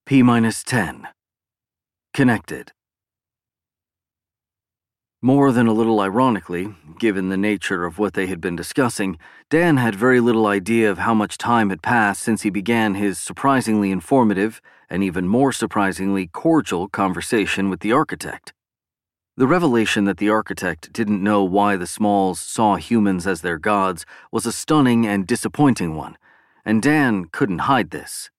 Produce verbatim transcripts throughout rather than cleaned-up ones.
P minus ten. Connected. More than a little ironically, given the nature of what they had been discussing, Dan had very little idea of how much time had passed since he began his surprisingly informative, and even more surprisingly cordial conversation with the architect. The revelation that the architect didn't know why the Smalls saw humans as their gods was a stunning and disappointing one, and Dan couldn't hide this.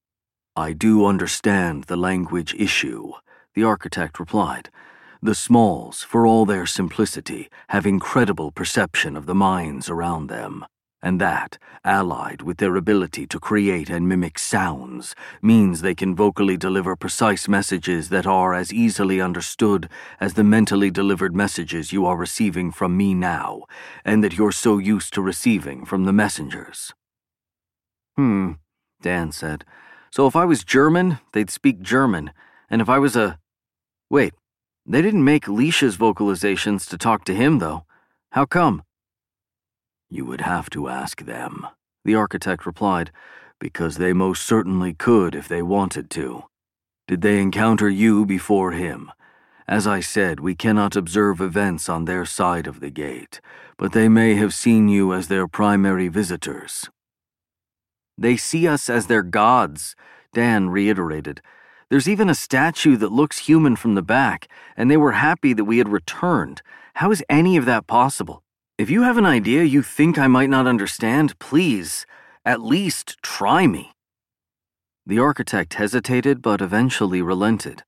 "I do understand the language issue," the architect replied. "The Smalls, for all their simplicity, have incredible perception of the minds around them, and that, allied with their ability to create and mimic sounds, means they can vocally deliver precise messages that are as easily understood as the mentally delivered messages you are receiving from me now, and that you're so used to receiving from the messengers." Hmm, Dan said. "So if I was German, they'd speak German, and if I was a... Wait, they didn't make Leisha's vocalizations to talk to him, though. How come?" "You would have to ask them," the architect replied, "because they most certainly could if they wanted to. Did they encounter you before him? As I said, we cannot observe events on their side of the gate, but they may have seen you as their primary visitors." "They see us as their gods," Dan reiterated. "There's even a statue that looks human from the back, and they were happy that we had returned. How is any of that possible? If you have an idea you think I might not understand, please, at least try me." The architect hesitated but eventually relented.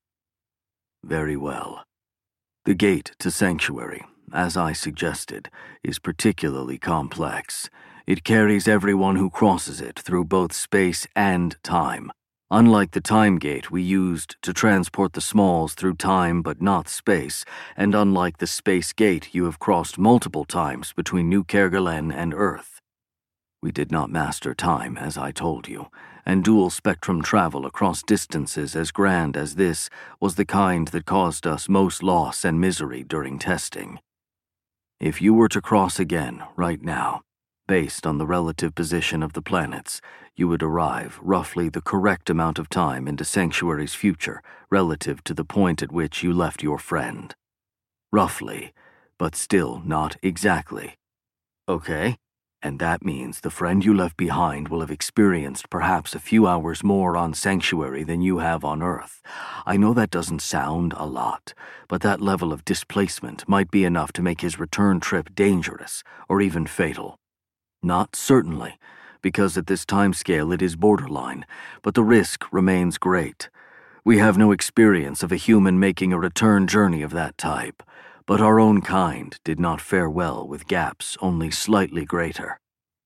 "Very well. The gate to Sanctuary, as I suggested, is particularly complex. It carries everyone who crosses it through both space and time. Unlike the time gate we used to transport the Smalls through time but not space, and unlike the space gate you have crossed multiple times between New Kerguelen and Earth. We did not master time, as I told you, and dual-spectrum travel across distances as grand as this was the kind that caused us most loss and misery during testing. If you were to cross again, right now, based on the relative position of the planets, you would arrive roughly the correct amount of time into Sanctuary's future relative to the point at which you left your friend. Roughly, but still not exactly. Okay? And that means the friend you left behind will have experienced perhaps a few hours more on Sanctuary than you have on Earth. I know that doesn't sound a lot, but that level of displacement might be enough to make his return trip dangerous or even fatal. Not certainly, because at this timescale it is borderline, but the risk remains great. We have no experience of a human making a return journey of that type, but our own kind did not fare well with gaps only slightly greater.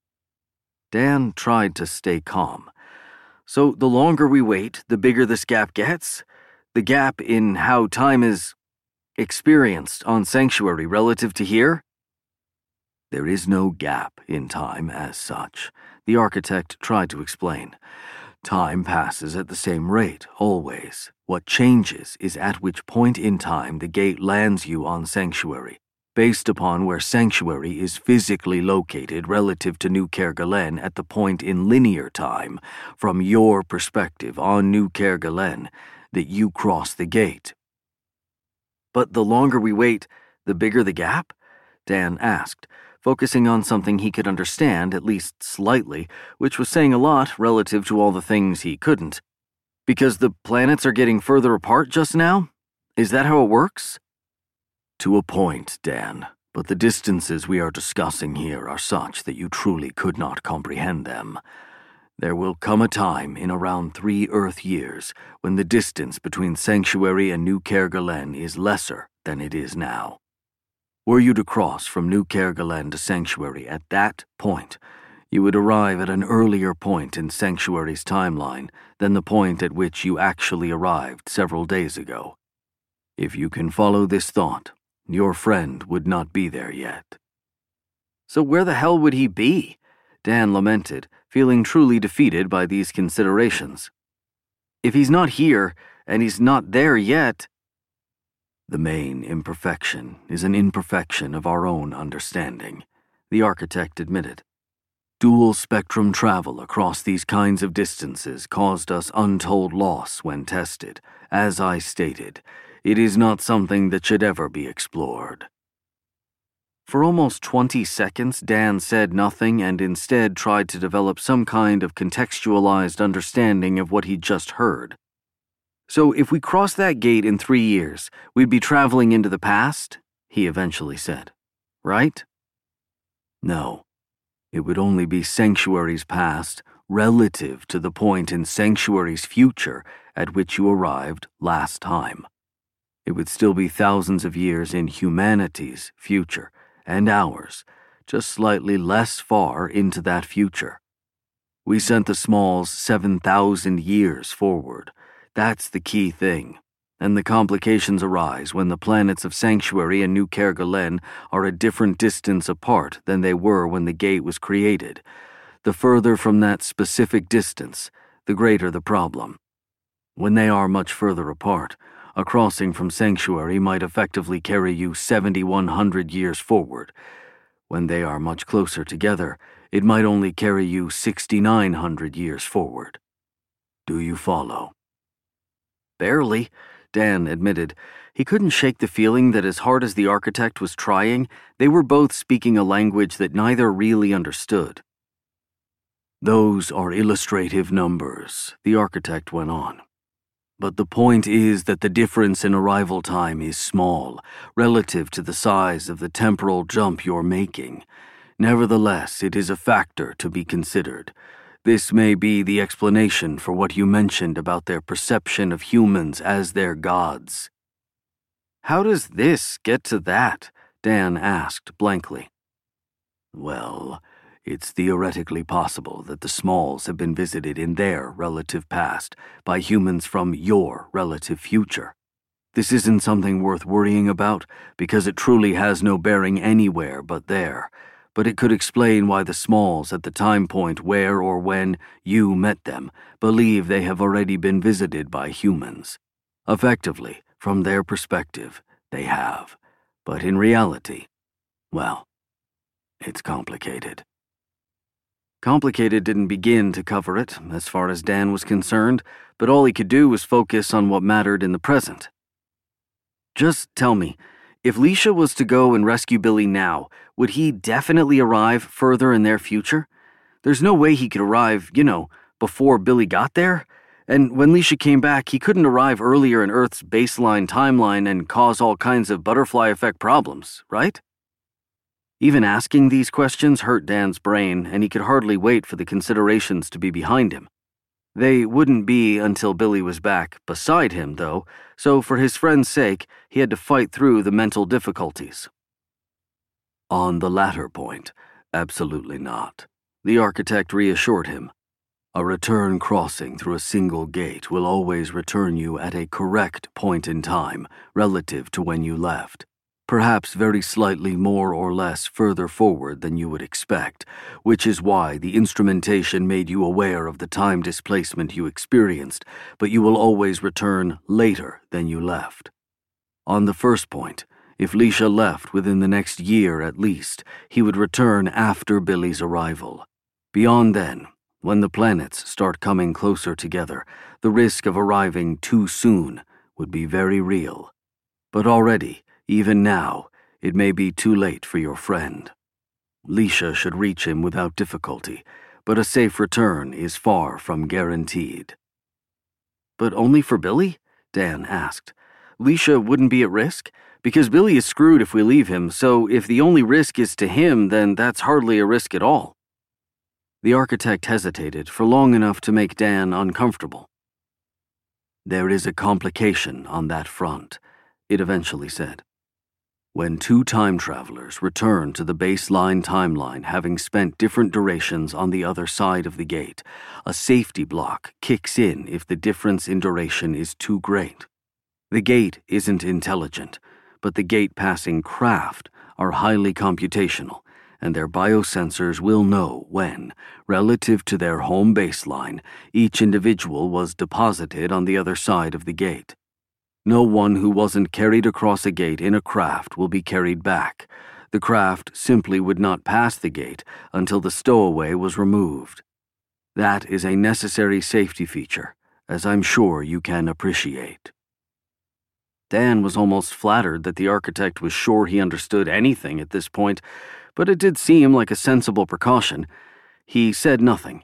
Dan tried to stay calm. "So the longer we wait, the bigger this gap gets? The gap in how time is experienced on Sanctuary relative to here?" "There is no gap in time as such," the architect tried to explain. "Time passes at the same rate, always. What changes is at which point in time the gate lands you on Sanctuary, based upon where Sanctuary is physically located relative to New Kerguelen at the point in linear time, from your perspective on New Kerguelen, that you cross the gate." "But the longer we wait, the bigger the gap?" Dan asked, focusing on something he could understand, at least slightly, which was saying a lot relative to all the things he couldn't. "Because the planets are getting further apart just now? Is that how it works?" "To a point, Dan, but the distances we are discussing here are such that you truly could not comprehend them. There will come a time in around three Earth years when the distance between Sanctuary and New Kerguelen is lesser than it is now. Were you to cross from New Kerguelen to Sanctuary at that point, you would arrive at an earlier point in Sanctuary's timeline than the point at which you actually arrived several days ago. If you can follow this thought, your friend would not be there yet." "So where the hell would he be?" Dan lamented, feeling truly defeated by these considerations. "If he's not here, and he's not there yet..." "The main imperfection is an imperfection of our own understanding," the architect admitted. Dual spectrum travel across these kinds of distances caused us untold loss when tested. As I stated, it is not something that should ever be explored. For almost twenty seconds, Dan said nothing and instead tried to develop some kind of contextualized understanding of what he'd just heard. So if we crossed that gate in three years, we'd be traveling into the past, he eventually said. Right? No. It would only be Sanctuary's past relative to the point in Sanctuary's future at which you arrived last time. It would still be thousands of years in humanity's future, and ours, just slightly less far into that future. We sent the Smalls seven thousand years forward. That's the key thing. And the complications arise when the planets of Sanctuary and New Kerguelen are a different distance apart than they were when the gate was created. The further from that specific distance, the greater the problem. When they are much further apart, a crossing from Sanctuary might effectively carry you seventy-one hundred years forward. When they are much closer together, it might only carry you sixty-nine hundred years forward. Do you follow? Barely. Dan admitted. He couldn't shake the feeling that as hard as the architect was trying, they were both speaking a language that neither really understood. Those are illustrative numbers, the architect went on. But the point is that the difference in arrival time is small, relative to the size of the temporal jump you're making. Nevertheless, it is a factor to be considered. This may be the explanation for what you mentioned about their perception of humans as their gods. How does this get to that? Dan asked blankly. Well, it's theoretically possible that the Smalls have been visited in their relative past by humans from your relative future. This isn't something worth worrying about because it truly has no bearing anywhere but there. But it could explain why the Smalls at the time point where or when you met them believe they have already been visited by humans. Effectively, from their perspective, they have. But in reality, well, it's complicated. Complicated didn't begin to cover it, as far as Dan was concerned, but all he could do was focus on what mattered in the present. Just tell me, if Leisha was to go and rescue Billy now, would he definitely arrive further in their future? There's no way he could arrive, you know, before Billy got there. And when Leisha came back, he couldn't arrive earlier in Earth's baseline timeline and cause all kinds of butterfly effect problems, right? Even asking these questions hurt Dan's brain, and he could hardly wait for the considerations to be behind him. They wouldn't be until Billy was back beside him, though, so for his friend's sake, he had to fight through the mental difficulties. On the latter point, absolutely not, the architect reassured him. A return crossing through a single gate will always return you at a correct point in time relative to when you left. Perhaps very slightly more or less further forward than you would expect, which is why the instrumentation made you aware of the time displacement you experienced, but you will always return later than you left. On the first point, if Leisha left within the next year at least, he would return after Billy's arrival. Beyond then, when the planets start coming closer together, the risk of arriving too soon would be very real. But already, even now, it may be too late for your friend. Leisha should reach him without difficulty, but a safe return is far from guaranteed. But only for Billy? Dan asked. Leisha wouldn't be at risk? Because Billy is screwed if we leave him, so if the only risk is to him, then that's hardly a risk at all. The architect hesitated for long enough to make Dan uncomfortable. There is a complication on that front, it eventually said. When two time travelers return to the baseline timeline having spent different durations on the other side of the gate, a safety block kicks in if the difference in duration is too great. The gate isn't intelligent, but the gate-passing craft are highly computational, and their biosensors will know when, relative to their home baseline, each individual was deposited on the other side of the gate. No one who wasn't carried across a gate in a craft will be carried back. The craft simply would not pass the gate until the stowaway was removed. That is a necessary safety feature, as I'm sure you can appreciate. Dan was almost flattered that the architect was sure he understood anything at this point, but it did seem like a sensible precaution. He said nothing.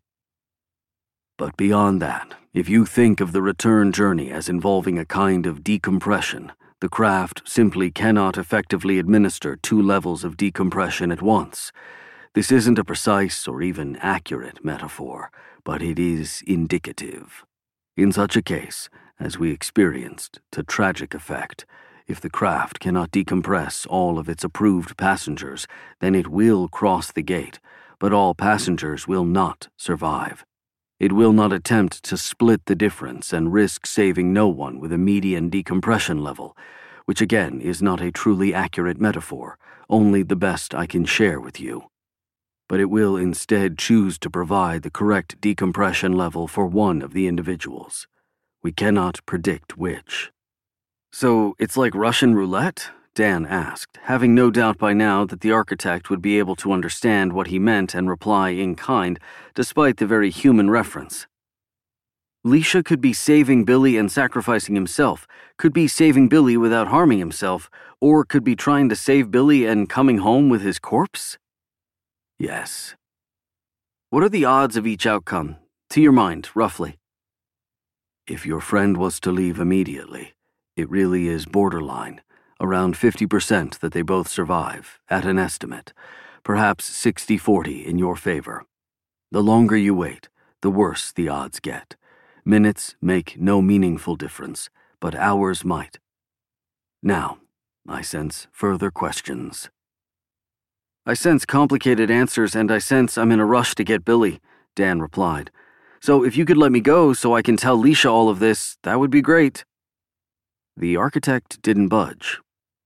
But beyond that, if you think of the return journey as involving a kind of decompression, the craft simply cannot effectively administer two levels of decompression at once. This isn't a precise or even accurate metaphor, but it is indicative. In such a case, as we experienced to tragic effect, if the craft cannot decompress all of its approved passengers, then it will cross the gate, but all passengers will not survive. It will not attempt to split the difference and risk saving no one with a median decompression level, which again is not a truly accurate metaphor, only the best I can share with you. But it will instead choose to provide the correct decompression level for one of the individuals. We cannot predict which. So it's like Russian roulette? Dan asked, having no doubt by now that the architect would be able to understand what he meant and reply in kind, despite the very human reference. Leisha could be saving Billy and sacrificing himself, could be saving Billy without harming himself, or could be trying to save Billy and coming home with his corpse? Yes. What are the odds of each outcome, to your mind, roughly? If your friend was to leave immediately, it really is borderline. Around fifty percent that they both survive, at an estimate, perhaps sixty forty in your favor. The longer you wait, the worse the odds get. Minutes make no meaningful difference, but hours might. Now, I sense further questions. I sense complicated answers, and I sense I'm in a rush to get Billy, Dan replied. So if you could let me go so I can tell Leisha all of this, that would be great. The architect didn't budge.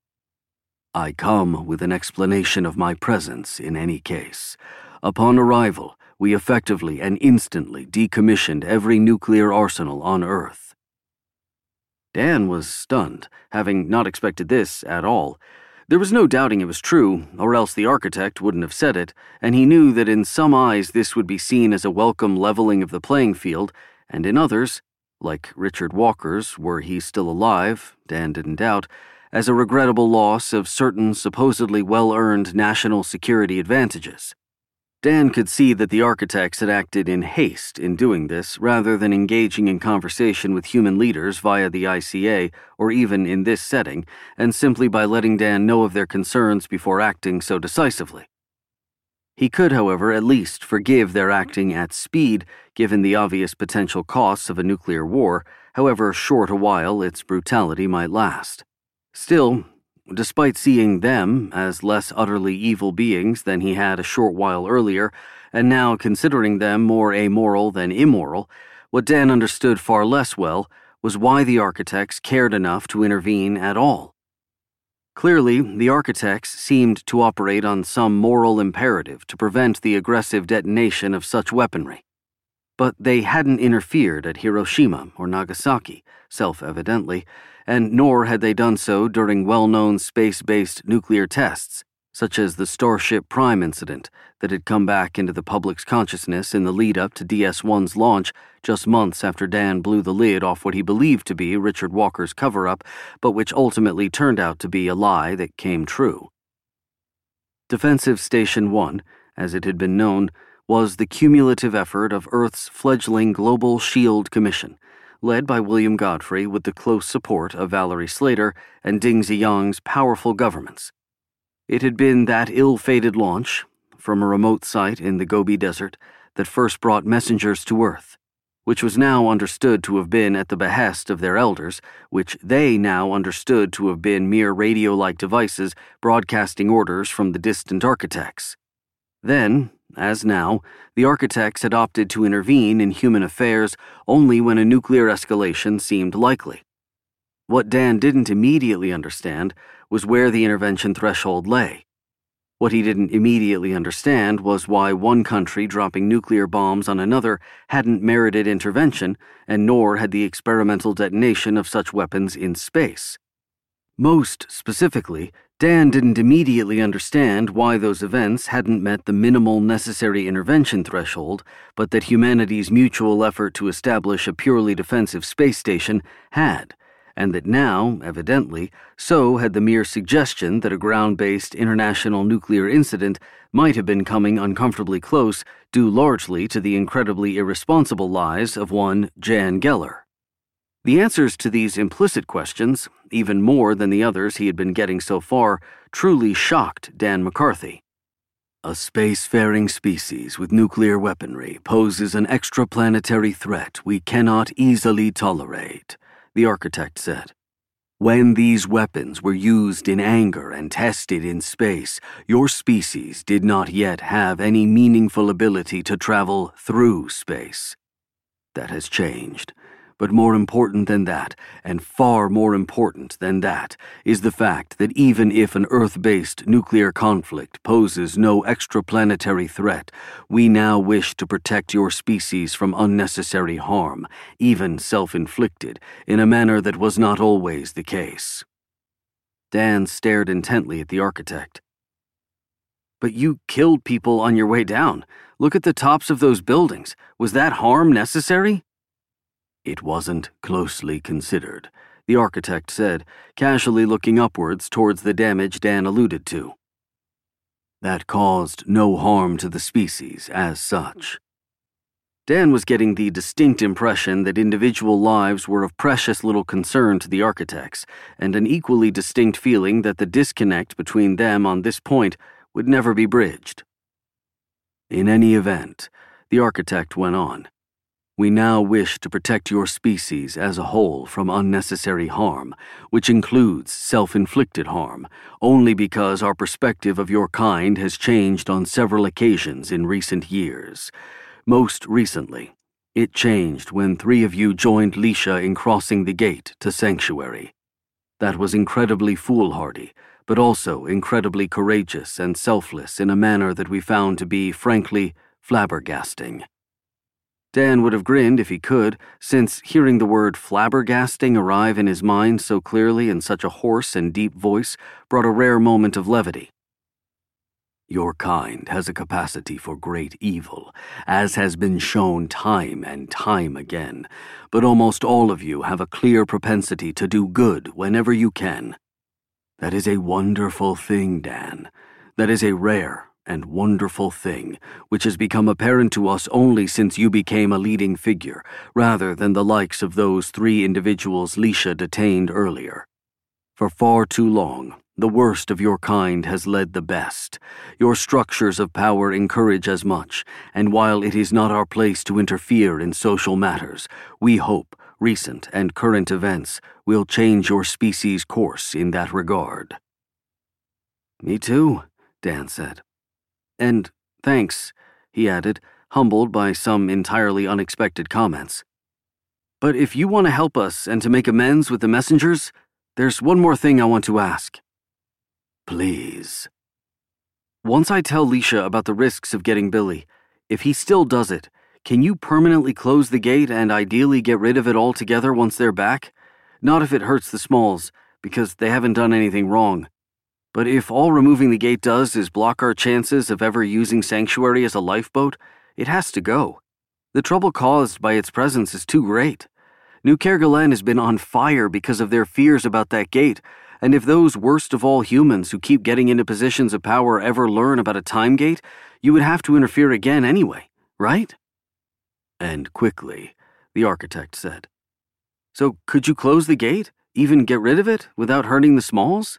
I come with an explanation of my presence in any case. Upon arrival, we effectively and instantly decommissioned every nuclear arsenal on Earth. Dan was stunned, having not expected this at all. There was no doubting it was true, or else the architect wouldn't have said it, and he knew that in some eyes this would be seen as a welcome leveling of the playing field, and in others, like Richard Walker's, were he still alive, Dan didn't doubt, as a regrettable loss of certain supposedly well-earned national security advantages. Dan could see that the architects had acted in haste in doing this rather than engaging in conversation with human leaders via the I C A or even in this setting, and simply by letting Dan know of their concerns before acting so decisively. He could, however, at least forgive their acting at speed given the obvious potential costs of a nuclear war, however short a while its brutality might last. Still, despite seeing them as less utterly evil beings than he had a short while earlier, and now considering them more amoral than immoral, what Dan understood far less well was why the architects cared enough to intervene at all. Clearly, the architects seemed to operate on some moral imperative to prevent the aggressive detonation of such weaponry. But they hadn't interfered at Hiroshima or Nagasaki, self-evidently, and nor had they done so during well-known space-based nuclear tests, such as the Starship Prime incident that had come back into the public's consciousness in the lead-up to D S one's launch just months after Dan blew the lid off what he believed to be Richard Walker's cover-up, but which ultimately turned out to be a lie that came true. Defensive Station one, as it had been known, was the cumulative effort of Earth's fledgling Global Shield Commission, led by William Godfrey with the close support of Valerie Slater and Ding Ziyang's powerful governments. It had been that ill-fated launch, from a remote site in the Gobi Desert, that first brought messengers to Earth, which was now understood to have been at the behest of their elders, which they now understood to have been mere radio-like devices broadcasting orders from the distant architects. Then, as now, the architects had opted to intervene in human affairs only when a nuclear escalation seemed likely. What Dan didn't immediately understand was where the intervention threshold lay. What he didn't immediately understand was why one country dropping nuclear bombs on another hadn't merited intervention, and nor had the experimental detonation of such weapons in space. Most specifically, Dan didn't immediately understand why those events hadn't met the minimal necessary intervention threshold, but that humanity's mutual effort to establish a purely defensive space station had, and that now, evidently, so had the mere suggestion that a ground-based international nuclear incident might have been coming uncomfortably close due largely to the incredibly irresponsible lies of one Jan Geller. The answers to these implicit questions, even more than the others he had been getting so far, truly shocked Dan McCarthy. A spacefaring species with nuclear weaponry poses an extraplanetary threat we cannot easily tolerate, the architect said. When these weapons were used in anger and tested in space, your species did not yet have any meaningful ability to travel through space. That has changed. But more important than that, and far more important than that, is the fact that even if an Earth-based nuclear conflict poses no extraplanetary threat, we now wish to protect your species from unnecessary harm, even self-inflicted, in a manner that was not always the case. Dan stared intently at the architect. But you killed people on your way down. Look at the tops of those buildings. Was that harm necessary? It wasn't closely considered, the architect said, casually looking upwards towards the damage Dan alluded to. That caused no harm to the species as such. Dan was getting the distinct impression that individual lives were of precious little concern to the architects, and an equally distinct feeling that the disconnect between them on this point would never be bridged. In any event, the architect went on. We now wish to protect your species as a whole from unnecessary harm, which includes self-inflicted harm, only because our perspective of your kind has changed on several occasions in recent years. Most recently, it changed when three of you joined Lisha in crossing the gate to Sanctuary. That was incredibly foolhardy, but also incredibly courageous and selfless in a manner that we found to be, frankly, flabbergasting. Dan would have grinned if he could, since hearing the word flabbergasting arrive in his mind so clearly in such a hoarse and deep voice brought a rare moment of levity. Your kind has a capacity for great evil, as has been shown time and time again, but almost all of you have a clear propensity to do good whenever you can. That is a wonderful thing, Dan. That is a rare and wonderful thing, which has become apparent to us only since you became a leading figure, rather than the likes of those three individuals Lisha detained earlier. For far too long, the worst of your kind has led the best. Your structures of power encourage as much, and while it is not our place to interfere in social matters, we hope recent and current events will change your species' course in that regard. Me too, Dan said. And thanks, he added, humbled by some entirely unexpected comments. But if you want to help us and to make amends with the messengers, there's one more thing I want to ask. Please. Once I tell Lisha about the risks of getting Billy, if he still does it, can you permanently close the gate and ideally get rid of it altogether once they're back? Not if it hurts the Smalls, because they haven't done anything wrong. But if all removing the gate does is block our chances of ever using Sanctuary as a lifeboat, it has to go. The trouble caused by its presence is too great. New Kerguelen has been on fire because of their fears about that gate, and if those worst of all humans who keep getting into positions of power ever learn about a time gate, you would have to interfere again anyway, right? And quickly, the architect said. So could you close the gate, even get rid of it, without hurting the Smalls?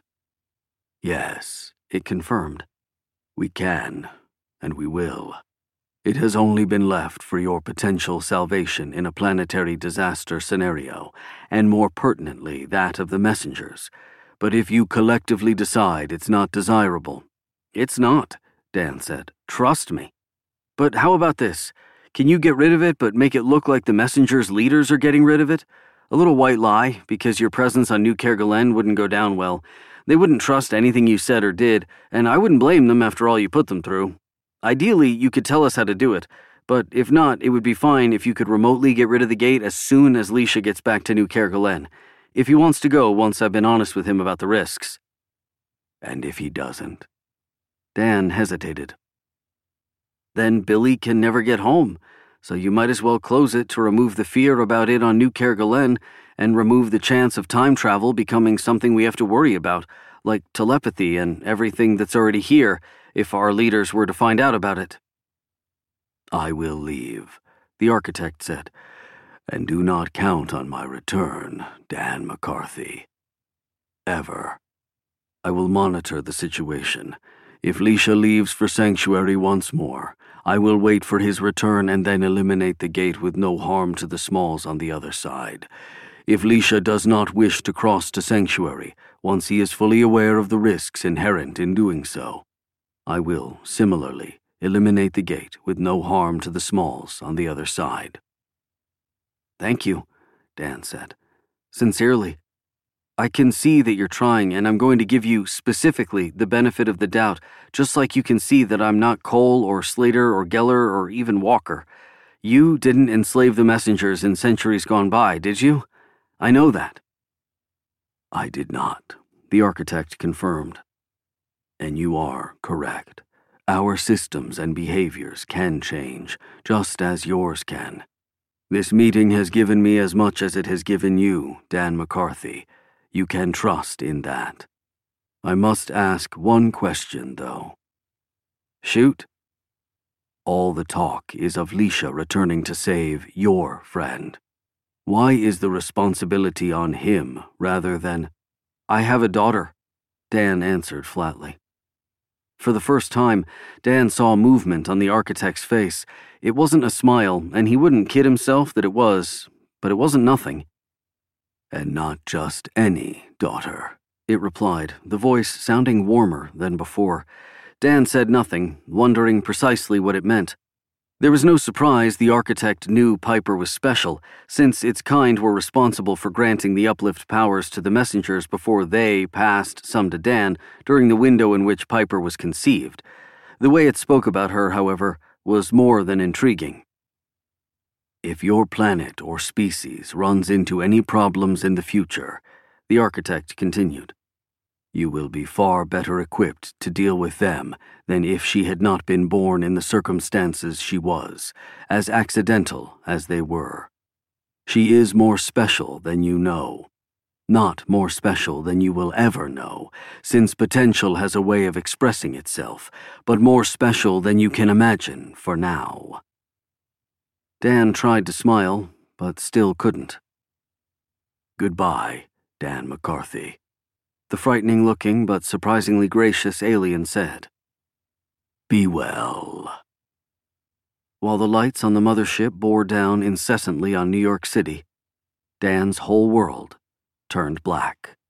Yes, it confirmed. We can, and we will. It has only been left for your potential salvation in a planetary disaster scenario, and more pertinently that of the messengers. But if you collectively decide it's not desirable, it's not, Dan said. Trust me. But how about this? Can you get rid of it but make it look like the messengers' leaders are getting rid of it? A little white lie, because your presence on New Kerguelen wouldn't go down well. They wouldn't trust anything you said or did, and I wouldn't blame them after all you put them through. Ideally, you could tell us how to do it, but if not, it would be fine if you could remotely get rid of the gate as soon as Lisha gets back to New Kerguelen. If he wants to go once I've been honest with him about the risks." "And if he doesn't?" Dan hesitated. "Then Billy can never get home, so you might as well close it to remove the fear about it on New Kerguelen and remove the chance of time travel becoming something we have to worry about, like telepathy and everything that's already here, if our leaders were to find out about it." "I will leave," the architect said, "and do not count on my return, Dan McCarthy. Ever. I will monitor the situation. If Leisha leaves for Sanctuary once more, I will wait for his return and then eliminate the gate with no harm to the Smalls on the other side. If Leisha does not wish to cross to Sanctuary, once he is fully aware of the risks inherent in doing so, I will, similarly, eliminate the gate with no harm to the Smalls on the other side." "Thank you," Dan said. "Sincerely. I can see that you're trying, and I'm going to give you, specifically, the benefit of the doubt, just like you can see that I'm not Cole or Slater or Geller or even Walker. You didn't enslave the messengers in centuries gone by, did you? I know that." "I did not," the architect confirmed. "And you are correct. Our systems and behaviors can change, just as yours can. This meeting has given me as much as it has given you, Dan McCarthy. You can trust in that. I must ask one question, though." "Shoot." "All the talk is of Leisha returning to save your friend. Why is the responsibility on him rather than—" "I have a daughter," Dan answered flatly. For the first time, Dan saw movement on the architect's face. It wasn't a smile, and he wouldn't kid himself that it was, but it wasn't nothing. "And not just any daughter," it replied, the voice sounding warmer than before. Dan said nothing, wondering precisely what it meant. There was no surprise the architect knew Piper was special, since its kind were responsible for granting the uplift powers to the messengers before they passed some to Dan during the window in which Piper was conceived. The way it spoke about her, however, was more than intriguing. "If your planet or species runs into any problems in the future," the architect continued, "you will be far better equipped to deal with them than if she had not been born in the circumstances she was, as accidental as they were. She is more special than you know. Not more special than you will ever know, since potential has a way of expressing itself, but more special than you can imagine for now." Dan tried to smile, but still couldn't. "Goodbye, Dan McCarthy," the frightening-looking but surprisingly gracious alien said. "Be well." While the lights on the mothership bore down incessantly on New York City, Dan's whole world turned black.